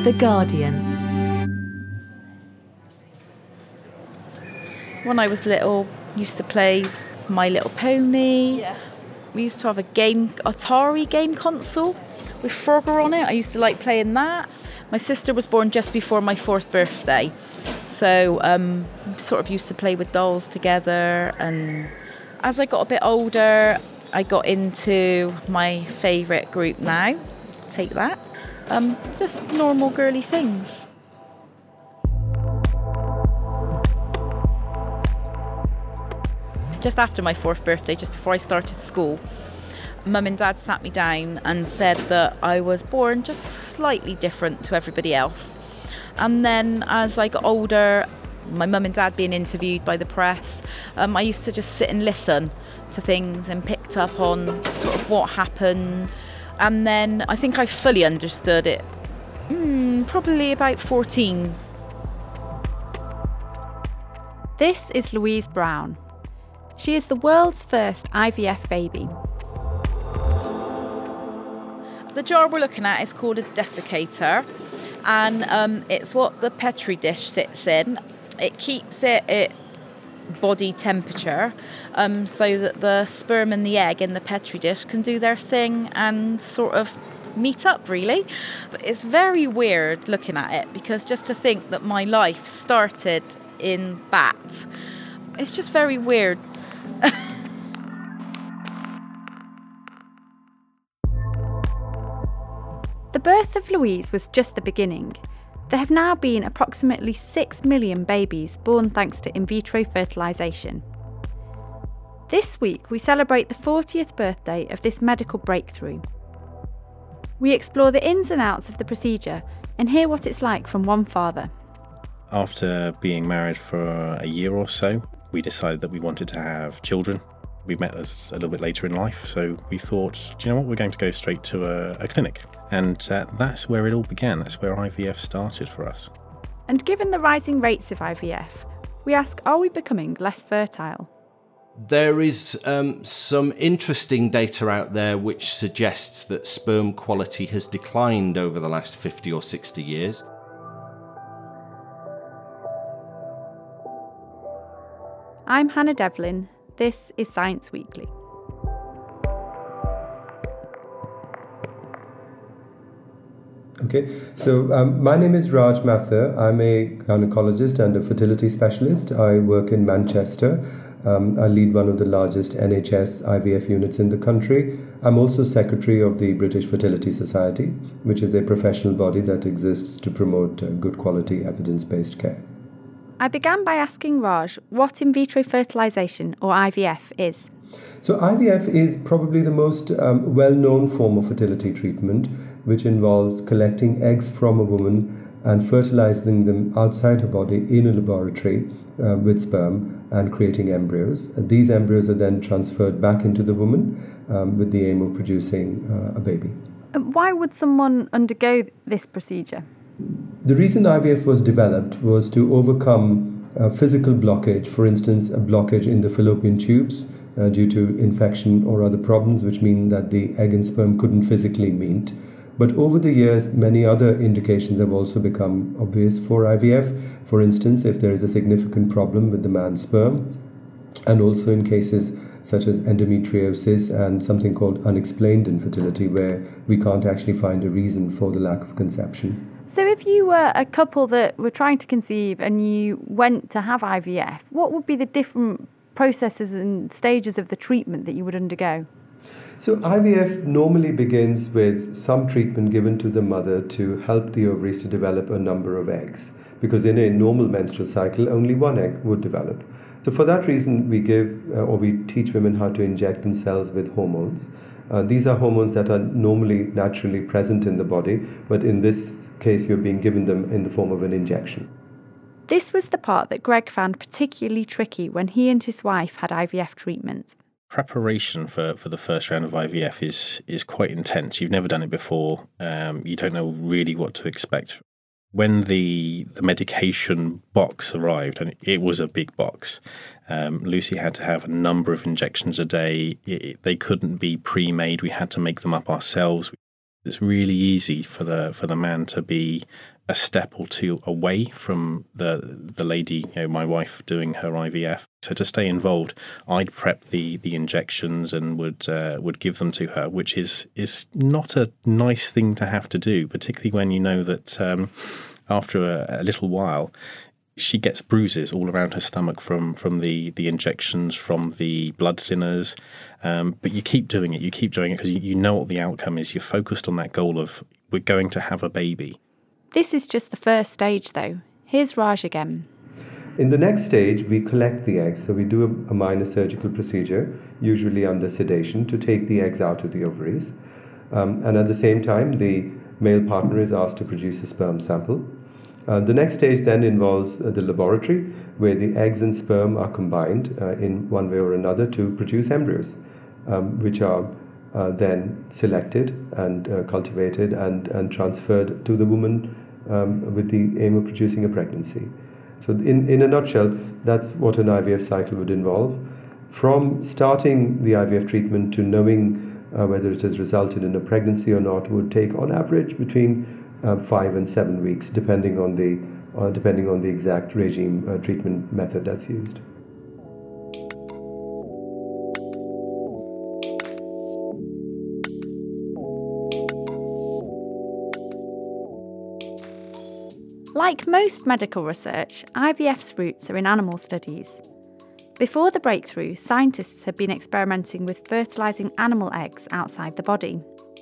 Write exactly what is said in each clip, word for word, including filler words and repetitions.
The Guardian. When I was little, I used to play My Little Pony. Yeah. We used to have a game, Atari game console with Frogger on it. I used to like playing that. My sister was born just before my fourth birthday. So um, sort of used to play with dolls together. And as I got a bit older, I got into my favourite group now. Take that. Um, just normal girly things. Just after my fourth birthday, just before I started school, Mum and Dad sat me down and said that I was born just slightly different to everybody else. And then as I got older, my mum and dad being interviewed by the press, um, I used to just sit and listen to things and picked up on sort of what happened. And then I think I fully understood it mm, probably about fourteen. This is Louise Brown. She is the world's first I V F baby. The jar we're looking at is called a desiccator, and um, it's what the Petri dish sits in. It keeps it at body temperature um, so that the sperm and the egg in the Petri dish can do their thing and sort of meet up, really. But it's very weird looking at it, because just to think that my life started in that, it's just very weird. The birth of Louise was just the beginning. There have now been approximately six million babies born thanks to in vitro fertilisation. This week we celebrate the fortieth birthday of this medical breakthrough. We explore the ins and outs of the procedure and hear what it's like from one father. After being married for a year or so, we decided that we wanted to have children. We met us a little bit later in life, so we thought, do you know what, we're going to go straight to a, a clinic. And uh, that's where it all began. That's where I V F started for us. And given the rising rates of I V F, we ask, are we becoming less fertile? There is um, some interesting data out there which suggests that sperm quality has declined over the last fifty or sixty years. I'm Hannah Devlin. This is Science Weekly. Okay, so um, my name is Raj Mathur. I'm a gynecologist and a fertility specialist. I work in Manchester. Um, I lead one of the largest N H S I V F units in the country. I'm also secretary of the British Fertility Society, which is a professional body that exists to promote uh, good quality evidence-based care. I began by asking Raj what in vitro fertilisation, or I V F, is. So I V F is probably the most um, well-known form of fertility treatment, which involves collecting eggs from a woman and fertilizing them outside her body in a laboratory uh, with sperm and creating embryos. These embryos are then transferred back into the woman um, with the aim of producing uh, a baby. Why would someone undergo this procedure? The reason I V F was developed was to overcome a physical blockage, for instance, a blockage in the fallopian tubes uh, due to infection or other problems, which mean that the egg and sperm couldn't physically meet. But over the years, many other indications have also become obvious for I V F. For instance, if there is a significant problem with the man's sperm, and also in cases such as endometriosis and something called unexplained infertility, where we can't actually find a reason for the lack of conception. So if you were a couple that were trying to conceive and you went to have I V F, what would be the different processes and stages of the treatment that you would undergo? So I V F normally begins with some treatment given to the mother to help the ovaries to develop a number of eggs, because in a normal menstrual cycle, only one egg would develop. So for that reason, we give uh, or we teach women how to inject themselves with hormones. Uh, these are hormones that are normally naturally present in the body, but in this case, you're being given them in the form of an injection. This was the part that Greg found particularly tricky when he and his wife had I V F treatment. Preparation for, for the first round of I V F is is quite intense. You've never done it before. Um, you don't know really what to expect. When the the medication box arrived, and it was a big box, um, Lucy had to have a number of injections a day. It, it, they couldn't be pre-made. We had to make them up ourselves. It's really easy for the for the man to be a step or two away from the the lady, you know, my wife doing her I V F. So to stay involved, I'd prep the the injections and would uh, would give them to her, which is is not a nice thing to have to do, particularly when you know that um, after a, a little while, she gets bruises all around her stomach from from the, the injections, from the blood thinners. Um, but you keep doing it, you keep doing it because you, you know what the outcome is. You're focused on that goal of we're going to have a baby. This is just the first stage, though. Here's Raj again. In the next stage, we collect the eggs. So we do a, a minor surgical procedure, usually under sedation, to take the eggs out of the ovaries. Um, and at the same time, the male partner is asked to produce a sperm sample. Uh, the next stage then involves uh, the laboratory, where the eggs and sperm are combined uh, in one way or another to produce embryos, um, which are uh, then selected and uh, cultivated and, and transferred to the woman um, with the aim of producing a pregnancy. So in, in a nutshell, that's what an I V F cycle would involve. From starting the I V F treatment to knowing uh, whether it has resulted in a pregnancy or not would take on average between uh, five and seven weeks, depending on the uh, depending on the exact regime uh, treatment method that's used. Like most medical research, I V F's roots are in animal studies. Before the breakthrough, scientists had been experimenting with fertilising animal eggs outside the body.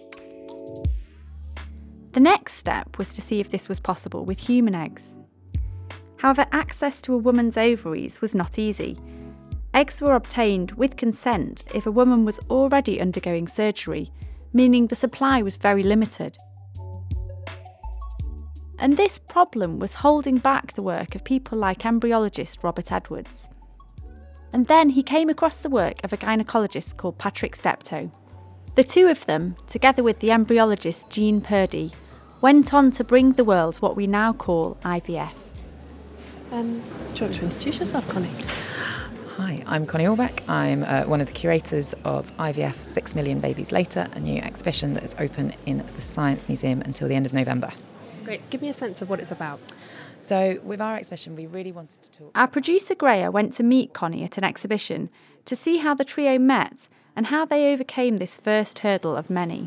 The next step was to see if this was possible with human eggs. However, access to a woman's ovaries was not easy. Eggs were obtained with consent if a woman was already undergoing surgery, meaning the supply was very limited. And this problem was holding back the work of people like embryologist Robert Edwards. And then he came across the work of a gynaecologist called Patrick Steptoe. The two of them, together with the embryologist Jean Purdy, went on to bring the world what we now call I V F. Um, do you want to introduce yourself, Connie? Hi, I'm Connie Orbeck. I'm uh, one of the curators of I V F Six Million Babies Later, a new exhibition that is open in the Science Museum until the end of November. Great. Give me a sense of what it's about. So with our exhibition, we really wanted to talk... Our producer Greer went to meet Connie at an exhibition to see how the trio met and how they overcame this first hurdle of many.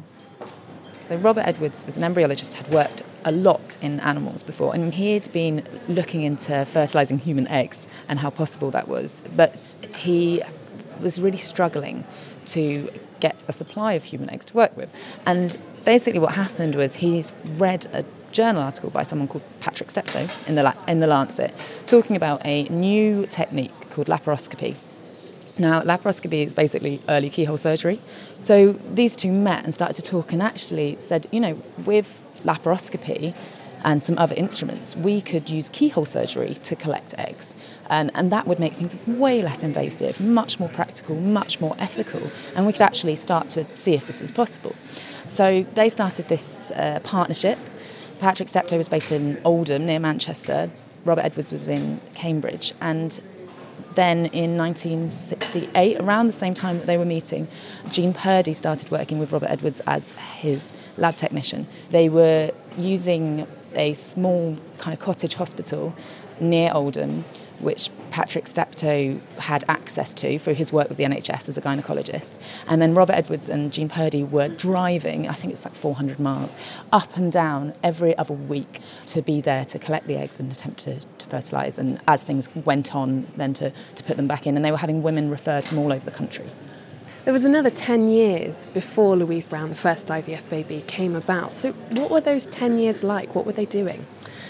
So Robert Edwards was an embryologist, had worked a lot in animals before, and he'd been looking into fertilising human eggs and how possible that was. But he was really struggling to get a supply of human eggs to work with. And basically what happened was he's read a journal article by someone called Patrick Steptoe in the La- in the Lancet talking about a new technique called laparoscopy. Now, laparoscopy is basically early keyhole surgery. So these two met and started to talk and actually said, you know, with laparoscopy and some other instruments, we could use keyhole surgery to collect eggs. And, and that would make things way less invasive, much more practical, much more ethical. And we could actually start to see if this is possible. So they started this uh, partnership. Patrick Steptoe was based in Oldham, near Manchester. Robert Edwards was in Cambridge. And then in nineteen sixty-eight, around the same time that they were meeting, Jean Purdy started working with Robert Edwards as his lab technician. They were using a small kind of cottage hospital near Oldham, which Patrick Steptoe had access to through his work with the N H S as a gynaecologist. And then Robert Edwards and Jean Purdy were driving, I think it's like four hundred miles, up and down every other week to be there to collect the eggs and attempt to, to fertilise. And as things went on, then to, to put them back in. And they were having women referred from all over the country. There was another ten years before Louise Brown, the first I V F baby, came about. So what were those ten years like? What were they doing?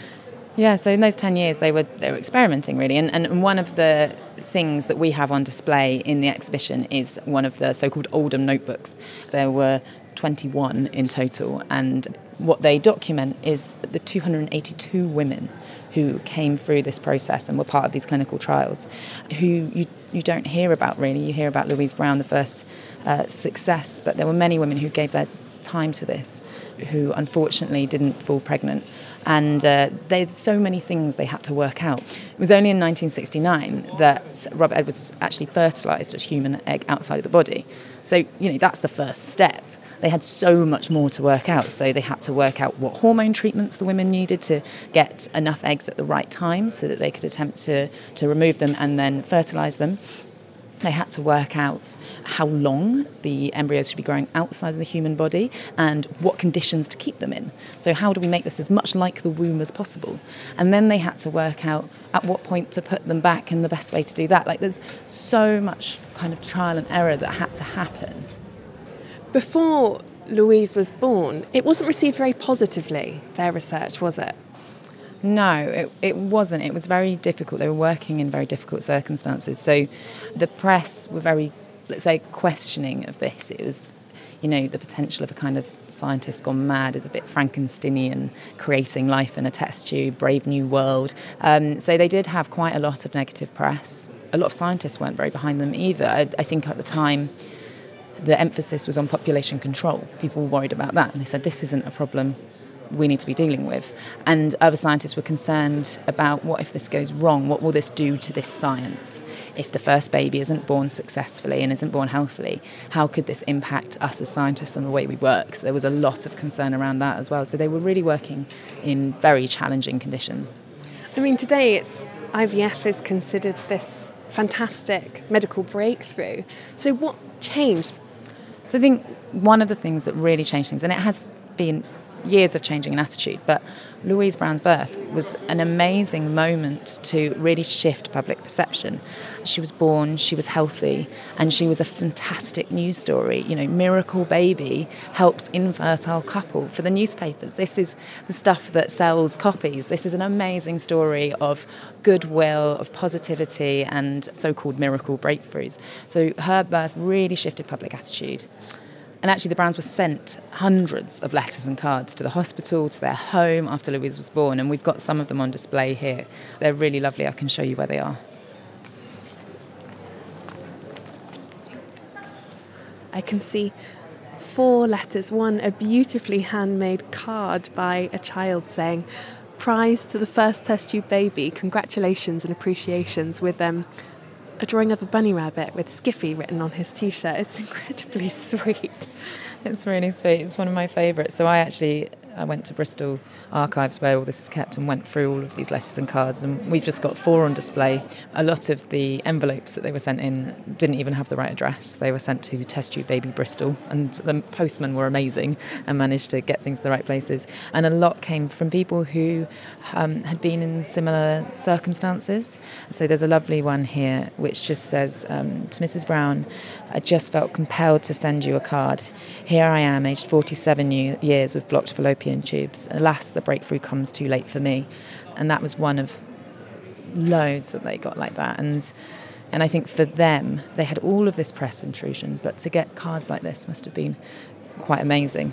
Yeah, so in those ten years they were they were experimenting really, and, and one of the things that we have on display in the exhibition is one of the so-called Oldham notebooks. There were twenty-one in total, and what they document is the two hundred eighty-two women who came through this process and were part of these clinical trials, who you, you don't hear about really. You hear about Louise Brown, the first uh, success, but there were many women who gave their time to this, who unfortunately didn't fall pregnant. And uh, there's so many things they had to work out. It was only in nineteen sixty-nine that Robert Edwards actually fertilised a human egg outside of the body. So, you know, that's the first step. they had so much more to work out. So they had to work out what hormone treatments the women needed to get enough eggs at the right time so that they could attempt to, to remove them and then fertilise them. They had to work out how long the embryos should be growing outside of the human body and what conditions to keep them in. So how do we make this as much like the womb as possible? And then they had to work out at what point to put them back and the best way to do that. Like, there's so much kind of trial and error that had to happen. Before Louise was born, it wasn't received very positively, their research, was it? No, it, it wasn't. It was very difficult. They were working in very difficult circumstances. So the press were very, let's say, questioning of this. It was, you know, the potential of a kind of scientist gone mad is a bit Frankensteinian, creating life in a test tube, Brave New World. Um, so they did have quite a lot of negative press. A lot of scientists weren't very behind them either. I, I think at the time the emphasis was on population control. People were worried about that. And they said, this isn't a problem we need to be dealing with. And other scientists were concerned about, what if this goes wrong? What will this do to this science? If the first baby isn't born successfully and isn't born healthily, how could this impact us as scientists and the way we work? So there was a lot of concern around that as well. So they were really working in very challenging conditions. I mean, today it's I V F is considered this fantastic medical breakthrough. So what changed? So I think one of the things that really changed things, and it has been years of changing an attitude, but Louise Brown's birth was an amazing moment to really shift public perception. She was born, she was healthy, and she was a fantastic news story. You know, miracle baby helps infertile couple for the newspapers. This is the stuff that sells copies. This is an amazing story of goodwill, of positivity, and so-called miracle breakthroughs. So her birth really shifted public attitude. And actually the Browns were sent hundreds of letters and cards to the hospital, to their home after Louise was born, and we've got some of them on display here. They're really lovely. I can show you where they are. I can see four letters. One, a beautifully handmade card by a child saying, "Prize to the first test tube baby, congratulations and appreciations," with um, a drawing of a bunny rabbit with Skiffy written on his T-shirt. It's incredibly sweet. It's really sweet. It's one of my favourites. So I actually I went to Bristol Archives where all this is kept and went through all of these letters and cards, and we've just got four on display. A lot of the envelopes that they were sent in didn't even have the right address. They were sent to Test Tube Baby Bristol, and the postmen were amazing and managed to get things to the right places. And a lot came from people who um, had been in similar circumstances. So there's a lovely one here which just says, um, to Missus Brown, "I just felt compelled to send you a card. Here I am, aged forty-seven years with blocked fallopian tubes. Alas, the breakthrough comes too late for me." And that was one of loads that they got like that. And and I think for them, they had all of this press intrusion, but to get cards like this must have been quite amazing.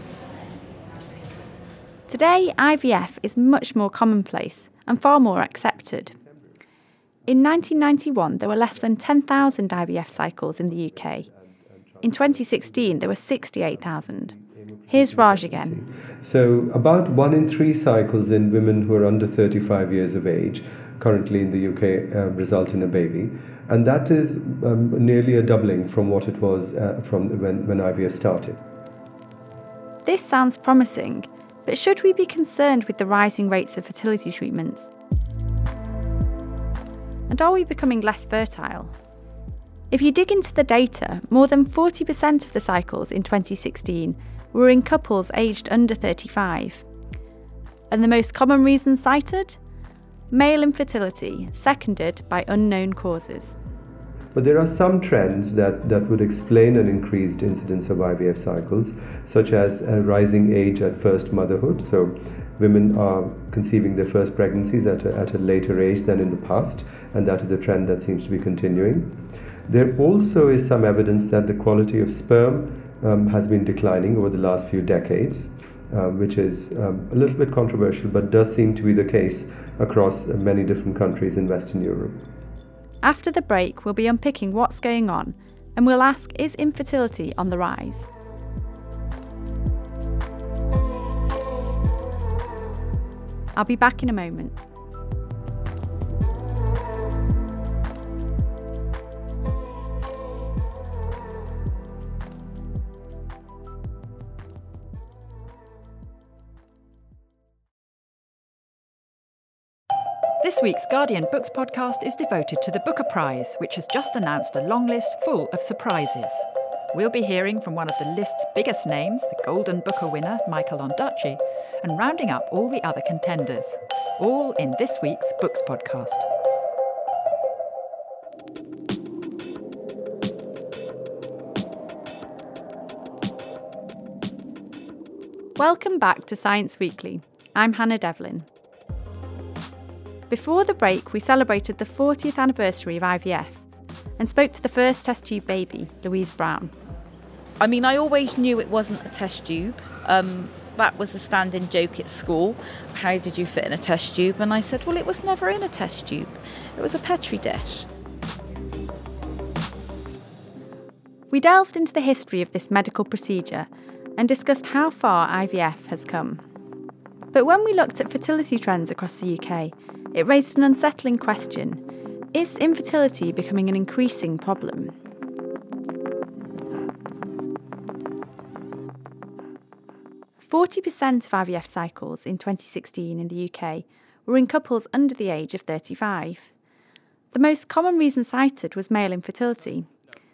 Today, I V F is much more commonplace and far more accepted. In nineteen ninety-one, there were less than ten thousand I V F cycles in the U K. In twenty sixteen, there were sixty-eight thousand. Here's Raj again. So about one in three cycles in women who are under thirty-five years of age, currently in the U K, uh, result in a baby. And that is um, nearly a doubling from what it was uh, from when, when I V F started. This sounds promising, but should we be concerned with the rising rates of fertility treatments? And are we becoming less fertile? If you dig into the data, more than forty percent of the cycles in twenty sixteen were in couples aged under thirty-five. And the most common reasons cited? Male infertility, seconded by unknown causes. But there are some trends that, that would explain an increased incidence of I V F cycles, such as a rising age at first motherhood. So women are conceiving their first pregnancies at a, at a later age than in the past, and that is a trend that seems to be continuing. There also is some evidence that the quality of sperm um, has been declining over the last few decades, uh, which is um, a little bit controversial, but does seem to be the case across many different countries in Western Europe. After the break, we'll be unpicking what's going on, and we'll ask, is infertility on the rise? I'll be back in a moment. This week's Guardian Books podcast is devoted to the Booker Prize, which has just announced a long list full of surprises. We'll be hearing from one of the list's biggest names, the Golden Booker winner, Michael Ondaatje, and rounding up all the other contenders. All in this week's Books podcast. Welcome back to Science Weekly. I'm Hannah Devlin. Before the break, we celebrated the fortieth anniversary of I V F and spoke to the first test tube baby, Louise Brown. I mean, I always knew it wasn't a test tube. Um, that was a standing joke at school. How did you fit in a test tube? And I said, well, it was never in a test tube. It was a Petri dish. We delved into the history of this medical procedure and discussed how far I V F has come. But when we looked at fertility trends across the U K, it raised an unsettling question. Is infertility becoming an increasing problem? forty percent of I V F cycles in twenty sixteen in the U K were in couples under the age of thirty-five. The most common reason cited was male infertility.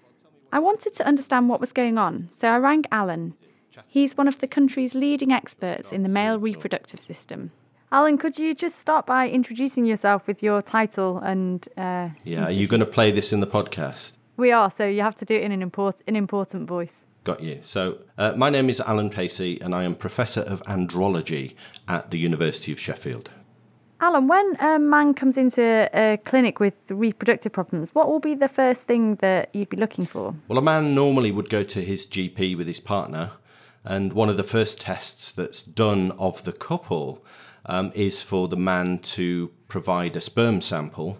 I wanted to understand what was going on, so I rang Alan. He's one of the country's leading experts in the male reproductive system. Alan, could you just start by introducing yourself with your title and... Uh, yeah, are you going to play this in the podcast? We are, so you have to do it in an, import- an important voice. Got you. So, uh, my name is Alan Pacey, and I am Professor of Andrology at the University of Sheffield. Alan, when a man comes into a clinic with reproductive problems, what will be the first thing that you'd be looking for? Well, a man normally would go to his G P with his partner, and one of the first tests that's done of the couple um, is for the man to provide a sperm sample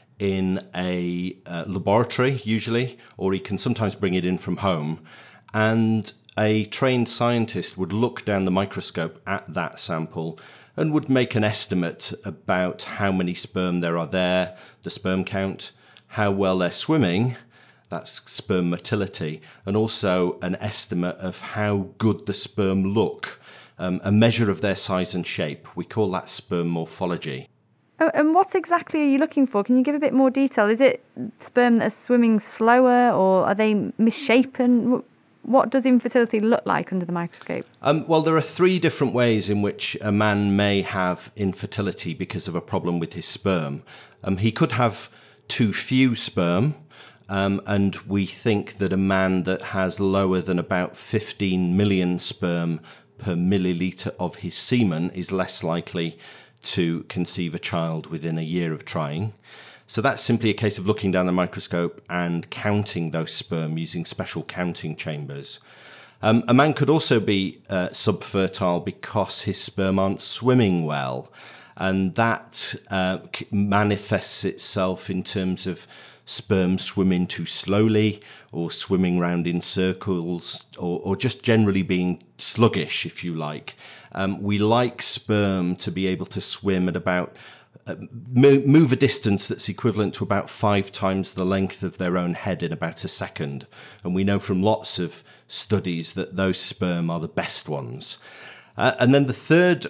in a uh, laboratory, usually, or he can sometimes bring it in from home. And a trained scientist would look down the microscope at that sample and would make an estimate about how many sperm there are there, the sperm count, how well they're swimming, that's sperm motility, and also an estimate of how good the sperm look, um, a measure of their size and shape. We call that sperm morphology. Oh, and what exactly are you looking for? Can you give a bit more detail? Is it sperm that are swimming slower, or are they misshapen? What does infertility look like under the microscope? Um, well, there are three different ways in which a man may have infertility because of a problem with his sperm. Um, he could have too few sperm, um, and we think that a man that has lower than about fifteen million sperm per milliliter of his semen is less likely to conceive a child within a year of trying. So that's simply a case of looking down the microscope and counting those sperm using special counting chambers. Um, a man could also be uh, subfertile because his sperm aren't swimming well, and that uh, manifests itself in terms of sperm swimming too slowly, or swimming round in circles, or, or just generally being sluggish, if you like. Um, we like sperm to be able to swim at about Uh, move a distance that's equivalent to about five times the length of their own head in about a second. And we know from lots of studies that those sperm are the best ones. Uh, and then the third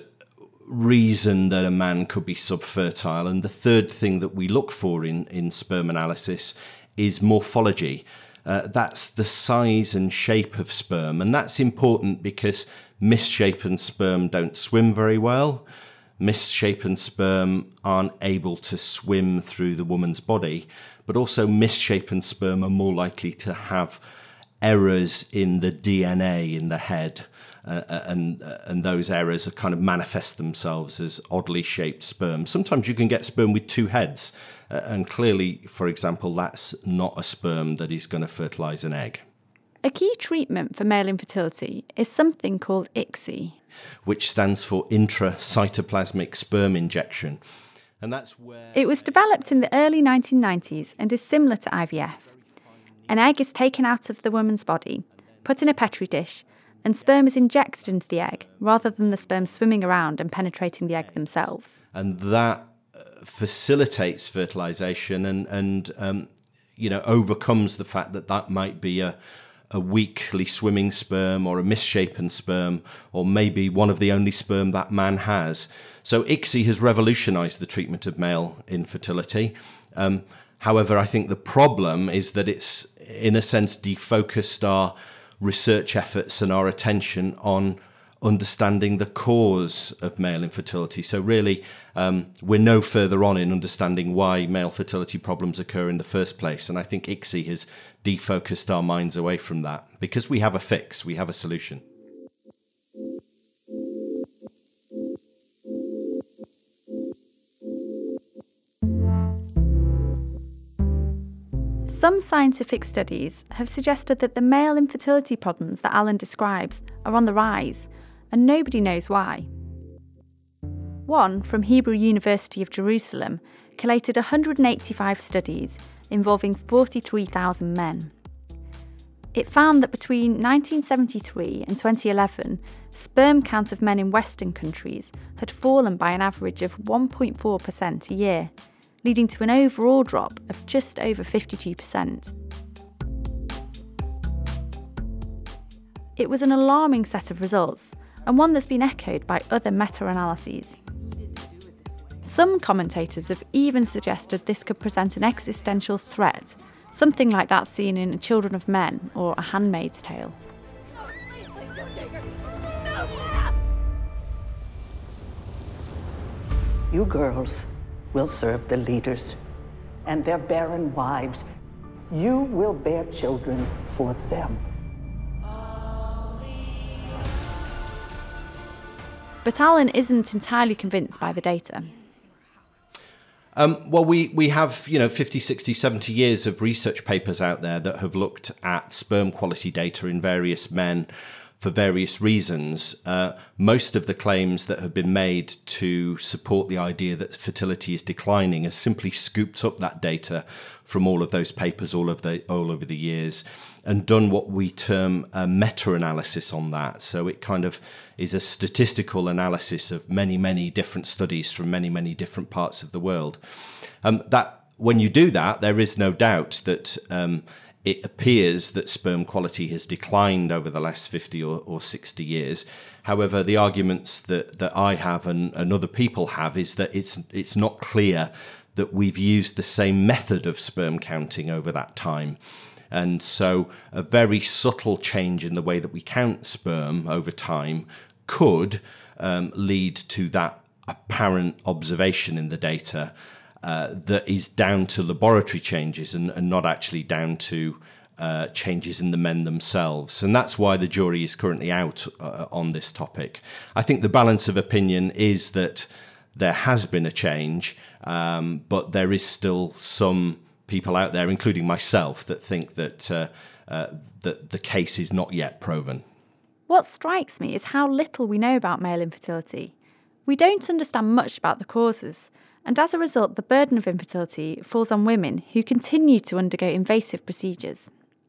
reason that a man could be subfertile, and the third thing that we look for in, in sperm analysis, is morphology. Uh, that's the size and shape of sperm. And that's important because misshapen sperm don't swim very well. Misshapen sperm aren't able to swim through the woman's body, but also misshapen sperm are more likely to have errors in the D N A in the head, uh, and and those errors are kind of manifest themselves as oddly shaped sperm. Sometimes you can get sperm with two heads, uh, and clearly, for example, that's not a sperm that is going to fertilize an egg. A key treatment for male infertility is something called I C S I, which stands for intracytoplasmic sperm injection. And that's where... It was developed in the early nineteen nineties and is similar to I V F. An egg is taken out of the woman's body, put in a Petri dish, and sperm is injected into the egg, rather than the sperm swimming around and penetrating the egg themselves. And that facilitates fertilization and, and um, you know, overcomes the fact that that might be a a weakly swimming sperm or a misshapen sperm, or maybe one of the only sperm that man has. So I C S I has revolutionized the treatment of male infertility. Um, however, I think the problem is that it's, in a sense, defocused our research efforts and our attention on understanding the cause of male infertility. So really, um, we're no further on in understanding why male fertility problems occur in the first place. And I think I C S I has defocused our minds away from that, because we have a fix, we have a solution. Some scientific studies have suggested that the male infertility problems that Alan describes are on the rise, and nobody knows why. One, from Hebrew University of Jerusalem, collated one hundred eighty-five studies involving forty-three thousand men. It found that between nineteen seventy-three and twenty eleven, sperm count of men in Western countries had fallen by an average of one point four percent a year, leading to an overall drop of just over fifty-two percent. It was an alarming set of results, and one that's been echoed by other meta-analyses. Some commentators have even suggested this could present an existential threat, something like that seen in Children of Men or A Handmaid's Tale. You girls will serve the leaders and their barren wives. You will bear children for them. But Alan isn't entirely convinced by the data. Um, well, we, we have, you know, fifty, sixty, seventy years of research papers out there that have looked at sperm quality data in various men for various reasons. Uh, most of the claims that have been made to support the idea that fertility is declining has simply scooped up that data from all of those papers all of the all over the years and done what we term a meta-analysis on that. So it kind of is a statistical analysis of many, many different studies from many, many different parts of the world. Um, that when you do that, there is no doubt that um, it appears that sperm quality has declined over the last fifty or, or sixty years. However, the arguments that, that I have and, and other people have is that it's it's not clear that we've used the same method of sperm counting over that time. And so a very subtle change in the way that we count sperm over time could um, lead to that apparent observation in the data uh, that is down to laboratory changes and, and not actually down to uh, changes in the men themselves. And that's why the jury is currently out uh, on this topic. I think the balance of opinion is that there has been a change, um, but there is still some people out there, including myself, that think that uh, uh, that the case is not yet proven. What strikes me is how little we know about male infertility. We don't understand much about the causes, and as a result, the burden of infertility falls on women who continue to undergo invasive procedures.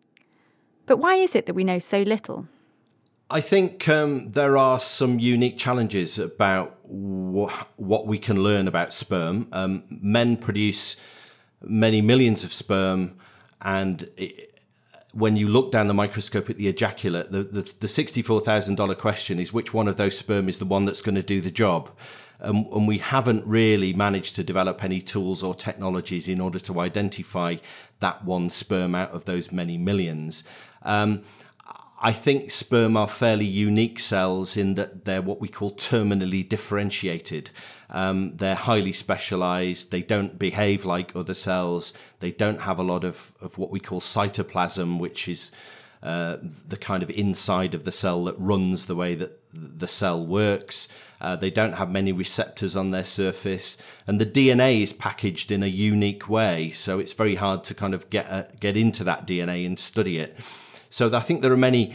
But why is it that we know so little? I think um, there are some unique challenges about wh- what we can learn about sperm. Um, men produce many millions of sperm, and it, when you look down the microscope at the ejaculate, the, the, the sixty-four thousand dollars question is which one of those sperm is the one that's going to do the job. Um, and we haven't really managed to develop any tools or technologies in order to identify that one sperm out of those many millions. Um, I think sperm are fairly unique cells in that they're what we call terminally differentiated. Um, they're highly specialized. They don't behave like other cells. They don't have a lot of, of what we call cytoplasm, which is uh, the kind of inside of the cell that runs the way that the cell works. Uh, they don't have many receptors on their surface. And the D N A is packaged in a unique way. So it's very hard to kind of get uh, get into that D N A and study it. So I think there are many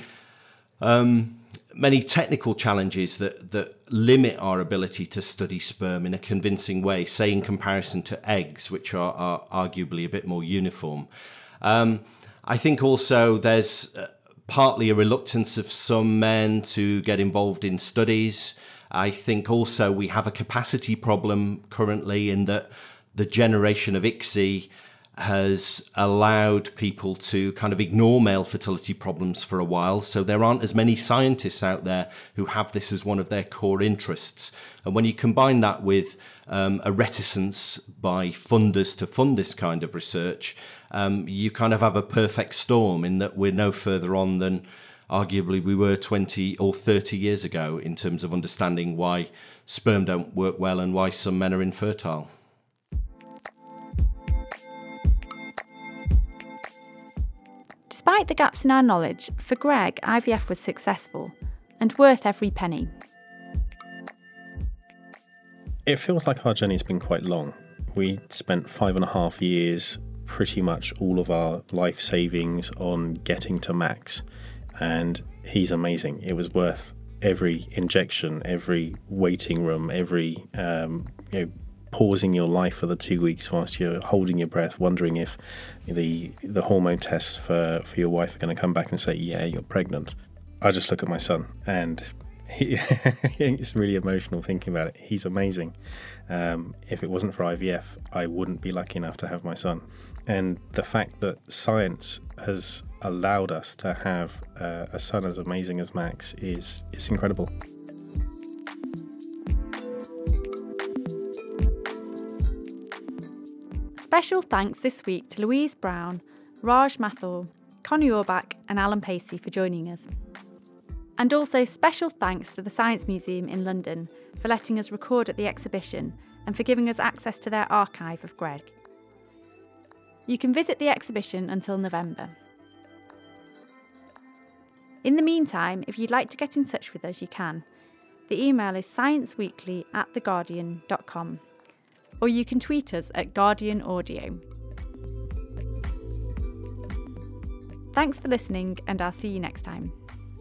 um, many technical challenges that, that limit our ability to study sperm in a convincing way, say in comparison to eggs, which are, are arguably a bit more uniform. Um, I think also there's uh, partly a reluctance of some men to get involved in studies. I think also we have a capacity problem currently in that the generation of I C S I has allowed people to kind of ignore male fertility problems for a while. So there aren't as many scientists out there who have this as one of their core interests. And when you combine that with um, a reticence by funders to fund this kind of research, um, you kind of have a perfect storm in that we're no further on than arguably we were twenty or thirty years ago in terms of understanding why sperm don't work well and why some men are infertile. Despite the gaps in our knowledge, for Greg, I V F was successful and worth every penny. It feels like our journey's been quite long. We spent five and a half years, pretty much all of our life savings on getting to Max, and he's amazing. It was worth every injection, every waiting room, every um, you know, pausing your life for the two weeks whilst you're holding your breath, wondering if the the hormone tests for, for your wife are going to come back and say, yeah, you're pregnant. I just look at my son and he, it's really emotional thinking about it. He's amazing. Um, if it wasn't for I V F, I wouldn't be lucky enough to have my son. And the fact that science has allowed us to have uh, a son as amazing as Max is, is incredible. Special thanks this week to Louise Brown, Raj Mathur, Connie Orbach and Alan Pacey for joining us. And also special thanks to the Science Museum in London for letting us record at the exhibition and for giving us access to their archive of Greg. You can visit the exhibition until November. In the meantime, if you'd like to get in touch with us, you can. The email is scienceweekly at theguardian dot com, or you can tweet us at Guardian Audio. Thanks for listening, and I'll see you next time.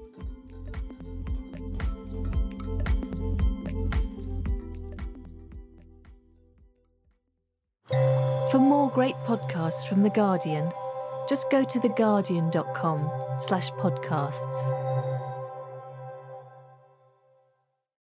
For more great podcasts from The Guardian, just go to theguardian dot com slash podcasts.